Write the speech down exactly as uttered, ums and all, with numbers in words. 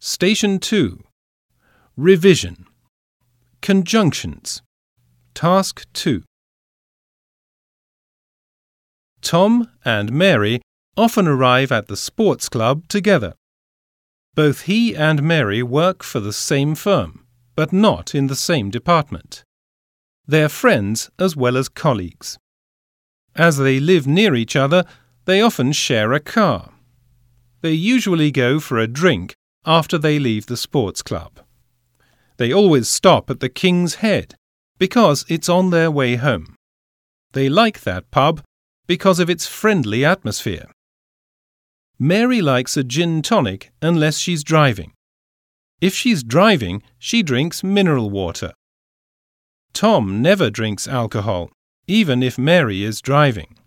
Station two. Revision. Conjunctions. Task two. Tom and Mary often arrive at the sports club together. Both he and Mary work for the same firm, but not in the same department. They're friends as well as colleagues. As they live near each other, they often share a car. They usually go for a drink after they leave the sports club. They always stop at the King's Head because it's on their way home. They like that pub because of its friendly atmosphere. Mary likes a gin tonic unless she's driving. If she's driving, she drinks mineral water. Tom never drinks alcohol, even if Mary is driving.